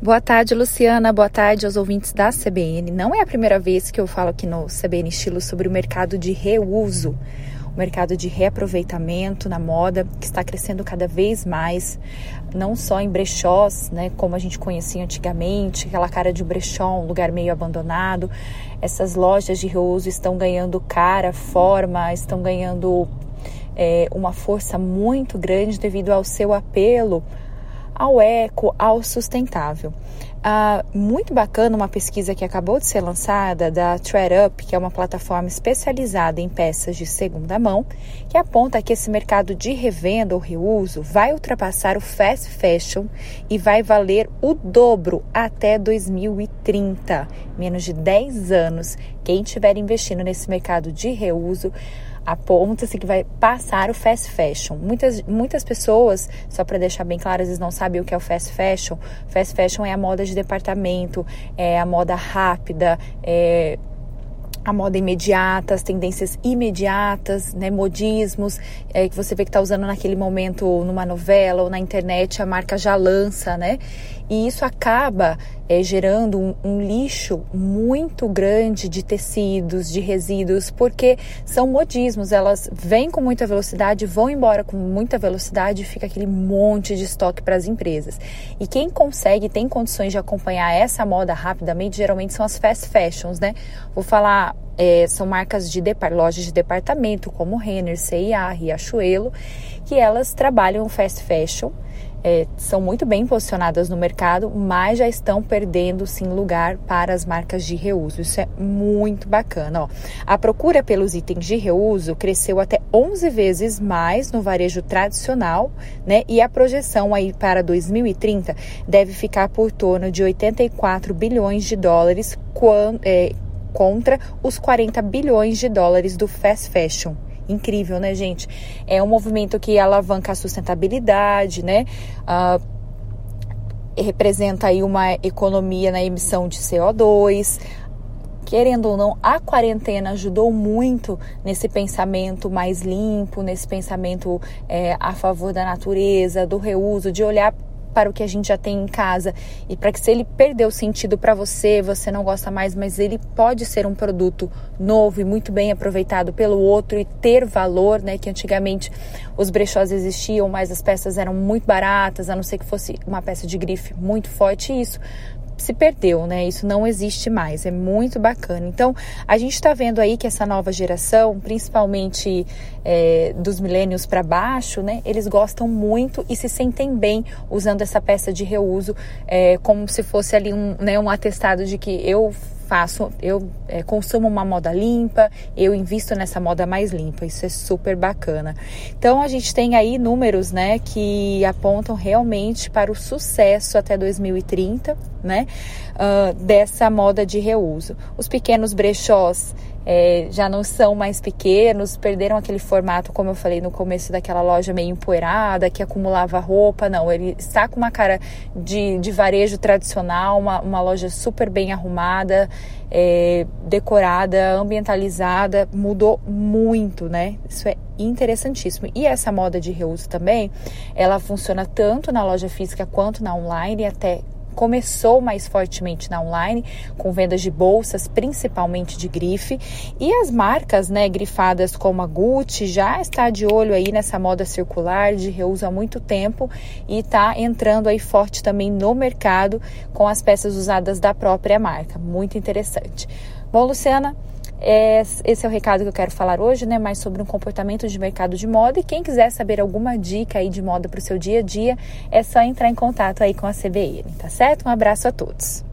Boa tarde, Luciana. Boa tarde aos ouvintes da CBN. Não é a primeira vez que eu falo aqui no CBN Estilo sobre o mercado de reuso, o mercado de reaproveitamento na moda, que está crescendo cada vez mais, não só em brechós, né, como a gente conhecia antigamente, aquela cara de brechó, um lugar meio abandonado. Essas lojas de reuso estão ganhando cara, forma, estão ganhando uma força muito grande devido ao seu apelo ao eco, ao sustentável. Muito bacana uma pesquisa que acabou de ser lançada da ThredUp, que é uma plataforma especializada em peças de segunda mão, que aponta que esse mercado de revenda ou reuso vai ultrapassar o fast fashion e vai valer o dobro até 2030. Menos de 10 anos, quem estiver investindo nesse mercado de reuso, aponta-se que vai passar o fast fashion. Muitas pessoas, só para deixar bem claro, às vezes não sabem o que é o fast fashion. Fast fashion é a moda de departamento, é a moda rápida, a moda imediata, as tendências imediatas, né, modismos, que você vê que está usando naquele momento numa novela ou na internet, a marca já lança, né? E isso acaba gerando um lixo muito grande de tecidos, de resíduos, porque são modismos, elas vêm com muita velocidade, vão embora com muita velocidade e fica aquele monte de estoque para as empresas. E quem consegue, tem condições de acompanhar essa moda rapidamente, geralmente são as fast fashions, né? Vou falar, são marcas de lojas de departamento, como Renner, C&A, Riachuelo, que elas trabalham fast fashion, são muito bem posicionadas no mercado, mas já estão perdendo sim lugar para as marcas de reuso. Isso é muito bacana. A procura pelos itens de reuso cresceu até 11 vezes mais no varejo tradicional, né? E a projeção aí para 2030 deve ficar por torno de 84 bilhões de dólares contra os 40 bilhões de dólares do fast fashion. Incrível, né, gente? É um movimento que alavanca a sustentabilidade, né? Representa aí uma economia na emissão de CO2. Querendo ou não, a quarentena ajudou muito nesse pensamento mais limpo, nesse pensamento a favor da natureza, do reuso, de olhar para o que a gente já tem em casa e para que, se ele perdeu o sentido para você não gosta mais, mas ele pode ser um produto novo e muito bem aproveitado pelo outro e ter valor, né? Que antigamente os brechós existiam, mas as peças eram muito baratas, a não ser que fosse uma peça de grife muito forte, e isso se perdeu, né? Isso não existe mais, é muito bacana. Então, a gente está vendo aí que essa nova geração, principalmente dos millennials para baixo, né? Eles gostam muito e se sentem bem usando essa peça de reuso, como se fosse ali um atestado de que eu consumo uma moda limpa, eu invisto nessa moda mais limpa. Isso é super bacana. Então, a gente tem aí números, né, que apontam realmente para o sucesso até 2030, né, dessa moda de reuso. Os pequenos brechós já não são mais pequenos, perderam aquele formato, como eu falei no começo, daquela loja meio empoeirada, que acumulava roupa. Não, ele está com uma cara de varejo tradicional, uma loja super bem arrumada, decorada, ambientalizada, mudou muito, né? Isso é interessantíssimo. E essa moda de reuso também, ela funciona tanto na loja física quanto na online, até começou mais fortemente na online, com vendas de bolsas, principalmente de grife, e as marcas, né, grifadas como a Gucci já está de olho aí nessa moda circular de reuso há muito tempo e está entrando aí forte também no mercado com as peças usadas da própria marca. Muito interessante. Bom, Luciana, esse é o recado que eu quero falar hoje, né? Mais sobre um comportamento de mercado de moda. E quem quiser saber alguma dica aí de moda para o seu dia a dia, é só entrar em contato aí com a CBN, tá certo? Um abraço a todos.